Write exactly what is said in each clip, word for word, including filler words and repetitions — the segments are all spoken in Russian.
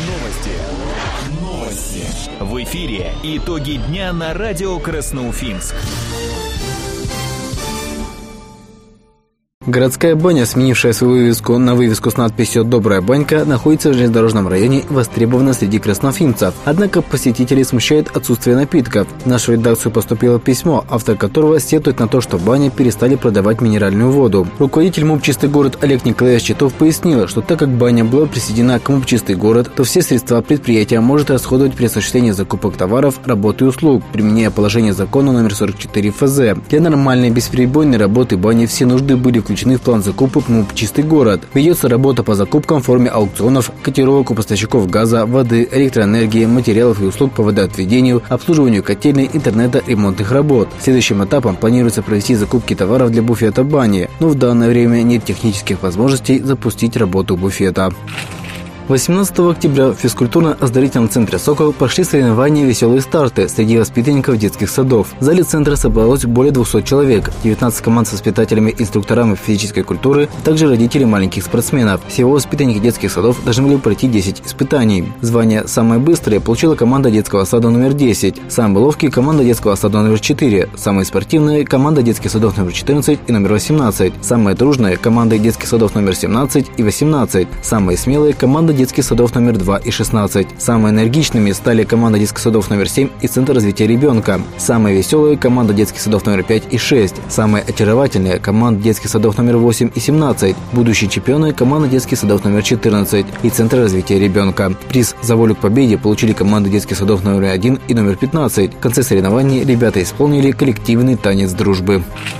Новости. Новости. В эфире итоги дня на радио Красноуфимск. Городская баня, сменившая свою вывеску на вывеску с надписью «Добрая банька», находится в железнодорожном районе и востребована среди красноуфимцев. Однако посетителей смущает отсутствие напитков. В нашу редакцию поступило письмо, автор которого сетует на то, что в бане перестали продавать минеральную воду. Руководитель МУП «Чистый город» Олег Николаевич Титов пояснил, что так как баня была присоединена к МУП «Чистый город», то все средства предприятия может расходовать при осуществлении закупок товаров, работы и услуг, применяя положение закона номер сорок четыре эф зэ. Для нормальной бесперебойной работы бани все нужды были включены в план закупок МУП «Чистый город». Ведется работа по закупкам в форме аукционов, котировок у поставщиков газа, воды, электроэнергии, материалов и услуг по водоотведению, обслуживанию котельной, интернета, ремонтных работ. Следующим этапом планируется провести закупки товаров для буфета бани, но в данное время нет технических возможностей запустить работу буфета. восемнадцатого октября в физкультурно-оздоровительном центре «Сокол» прошли соревнования «Веселые старты» среди воспитанников детских садов. В зале центра собралось более двухсот человек, девятнадцать команд с воспитателями, инструкторами физической культуры, а также родители маленьких спортсменов. Всего воспитанники детских садов должны были пройти десять испытаний. Звание «Самое быстрое» получила команда детского сада номер десять, «Самый ловкий» – команда детского сада номер четыре, «Самые спортивные» – команда детских садов номер четырнадцать и номер восемнадцать, «Самые дружные» – команды детских садов номер семнадцать и восемнадцать, «Самые смелые» – команда детских садов номер два и шестнадцать. Самыми энергичными стали команда детских садов номер семь и Центр развития ребенка. Самые веселые – команда детских садов номер пять и шесть. Самые очаровательные – команда детских садов номер восемь и семнадцать. Будущие чемпионы – команда детских садов номер четырнадцать и Центр развития ребенка. Приз за волю к победе получили команды детских садов номер один и номер пятнадцать. В конце соревнований ребята исполнили коллективный танец дружбы.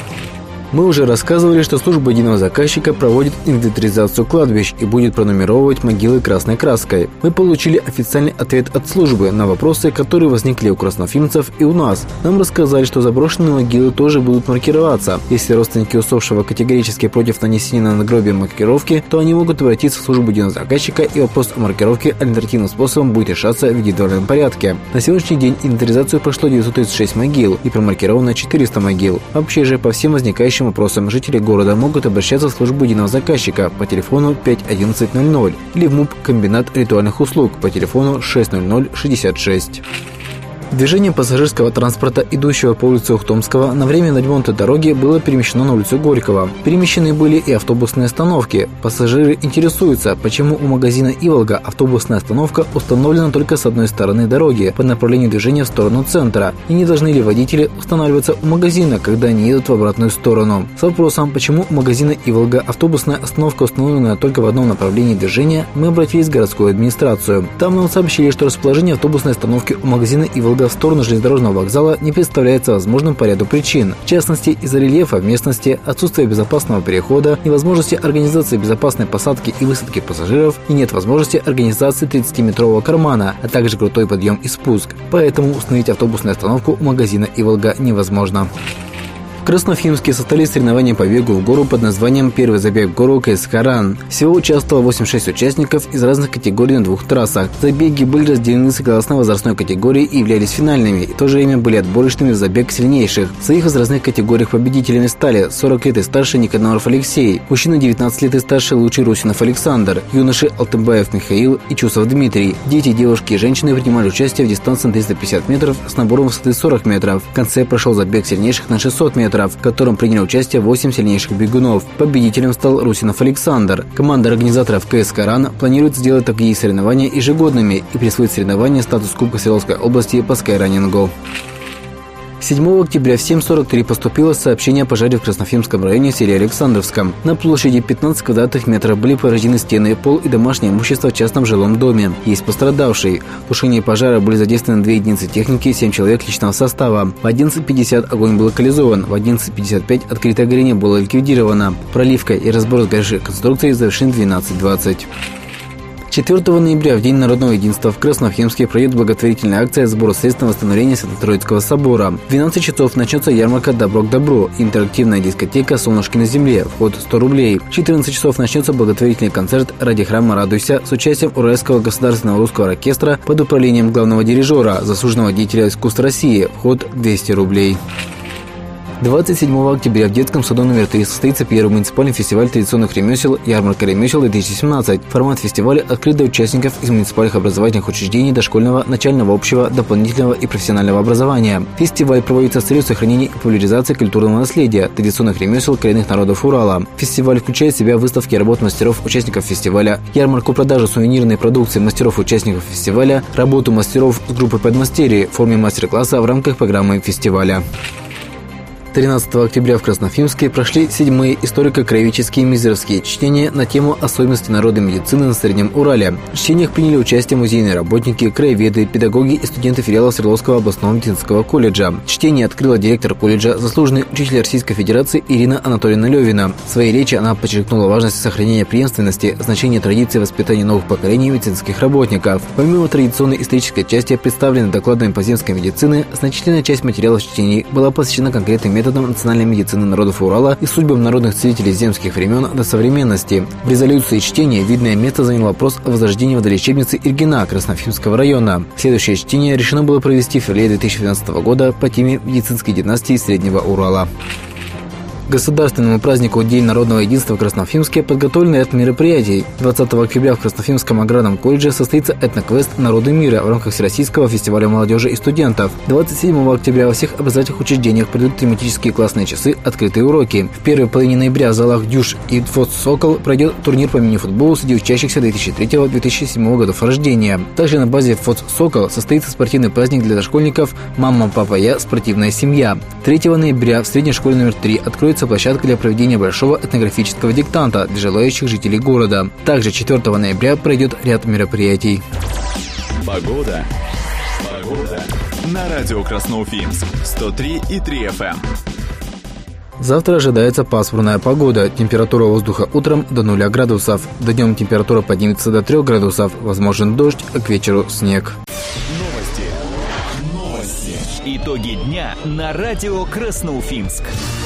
Мы уже рассказывали, что служба единого заказчика проводит инвентаризацию кладбищ и будет пронумеровывать могилы красной краской. Мы получили официальный ответ от службы на вопросы, которые возникли у красноуфимцев и у нас. Нам рассказали, что заброшенные могилы тоже будут маркироваться. Если родственники усопшего категорически против нанесения на надгробие маркировки, то они могут обратиться в службу единого заказчика, и вопрос о маркировке альтернативным способом будет решаться в индивидуальном порядке. На сегодняшний день инвентаризацию прошло девятьсот тридцать шесть могил и промаркировано четыреста могил. Вообще же по всем возникающим вопросам жители города могут обращаться в службу единого заказчика по телефону пять одиннадцать ноль ноль или в МУП «Комбинат ритуальных услуг» по телефону шесть ноль ноль шестьдесят шесть. Движение пассажирского транспорта, идущего по улице Ухтомского, на время ремонта дороги было перемещено на улицу Горького. Перемещены были и автобусные остановки. Пассажиры интересуются, почему у магазина «Иволга» автобусная остановка установлена только с одной стороны дороги, по направлению движения в сторону центра, и не должны ли водители устанавливаться у магазина, когда они едут в обратную сторону. С вопросом, почему у магазина «Иволга» автобусная остановка установлена только в одном направлении движения, мы обратились в городскую администрацию. Там нам сообщили, что расположение автобусной остановки у магазина «Иволга» в сторону железнодорожного вокзала не представляется возможным по ряду причин. В частности, из-за рельефа в местности, отсутствия безопасного перехода, невозможности организации безопасной посадки и высадки пассажиров и нет возможности организации тридцатиметрового кармана, а также крутой подъем и спуск. Поэтому установить автобусную остановку у магазина «Иволга» невозможно. В Красноуфимске состоялись соревнования по бегу в гору под названием «Первый забег в гору КСХ-Ран». Всего участвовало восемьдесят шесть участников из разных категорий на двух трассах. Забеги были разделены согласно возрастной категории и являлись финальными, и в то же время были отборочными в забег сильнейших. В своих возрастных категориях победителями стали сорок лет и старше Никаноров Алексей, мужчина девятнадцать лет и старше Лучший Русинов Александр, юноши Алтыбаев Михаил и Чусов Дмитрий. Дети, девушки и женщины принимали участие в дистанции на триста пятьдесят метров с набором высоты сорок метров. В конце прошел забег сильнейших на шестьсот метров, в котором приняли участие восемь сильнейших бегунов. Победителем стал Русинов Александр. Команда организаторов КСХ-Ран планирует сделать такие соревнования ежегодными и присвоить соревнования статус Кубка Свердловской области по скайранингу. седьмого октября в семь сорок три поступило сообщение о пожаре в Красноуфимском районе в селе Александровском. На площади пятнадцать квадратных метров были повреждены стены, пол и домашнее имущество в частном жилом доме. Есть пострадавший. В тушении пожара были задействованы две единицы техники и семь человек личного состава. В одиннадцать пятьдесят огонь был локализован, в одиннадцать пятьдесят пять открытое горение было ликвидировано. Проливка и разбор сгоревших конструкций завершен в двенадцать двадцать. четвёртого ноября, в День народного единства, в Красноуфимске пройдет благотворительная акция сбора средств на восстановление Свято-Троицкого собора. В двенадцать часов начнется ярмарка «Добро к добру», интерактивная дискотека «Солнышки на земле», вход сто рублей. В четырнадцать часов начнется благотворительный концерт «Ради храма радуйся» с участием Уральского государственного русского оркестра под управлением главного дирижера, заслуженного деятеля искусств России, вход двести рублей. двадцать седьмого октября в детском саду номер три состоится первый муниципальный фестиваль традиционных ремесел «Ярмарка ремесел-две тысячи семнадцать». Формат фестиваля открыт для участников из муниципальных образовательных учреждений дошкольного, начального, общего, дополнительного и профессионального образования. Фестиваль проводится с целью сохранения и популяризации культурного наследия, традиционных ремесел коренных народов Урала. Фестиваль включает в себя выставки работ мастеров, участников фестиваля, ярмарку продажи сувенирной продукции мастеров-участников фестиваля, работу мастеров с группой подмастерья в форме мастер-класса в рамках программы фестиваля. тринадцатого октября в Красноуфимске прошли седьмые историко-краеведческие мизеровские чтения на тему особенности народной медицины на Среднем Урале. В чтениях приняли участие музейные работники, краеведы, педагоги и студенты филиала Свердловского областного медицинского колледжа. Чтение открыла директор колледжа, заслуженный учитель Российской Федерации Ирина Анатольевна Левина. В своей речи она подчеркнула важность сохранения преемственности, значение традиции воспитания новых поколений медицинских работников. Помимо традиционной исторической части, представленной докладами по земской медицины, значительная часть материалов чтений была посвящена конкретным методам методам национальной медицины народов Урала и судьбам народных целителей земских времен до современности. В резолюции чтения видное место занял вопрос о возрождении водолечебницы Ильгина Красноуфимского района. Следующее чтение решено было провести в феврале две тысячи двенадцатого года по теме медицинской династии Среднего Урала. Государственному празднику День народного единства в Красноуфимске подготовлен ряд мероприятий. двадцатого октября в Красноуфимском аграрном колледже состоится этноквест «Народы мира» в рамках Всероссийского фестиваля молодежи и студентов. двадцать седьмого октября во всех образовательных учреждениях пройдут тематические классные часы «Открытые уроки». В первой половине ноября в залах «Дюш» и «ФОЦ Сокол» пройдет турнир по мини-футболу среди учащихся две тысячи третьего — две тысячи седьмого годов рождения. Также на базе «ФОЦ Сокол» состоится спортивный праздник для дошкольников «Мама, папа, я. Спортивная семья». третьего ноября в средней школе номер три откроется площадка для проведения большого этнографического диктанта для желающих жителей города. Также четвёртого ноября пройдет ряд мероприятий. Погода. Погода. На радио Красноуфимск. сто три и три эф эм. Завтра ожидается пасмурная погода. Температура воздуха утром до нуля градусов. Днем температура поднимется до трёх градусов. Возможен дождь, а к вечеру снег. Новости. Новости. Итоги дня на радио Красноуфимск.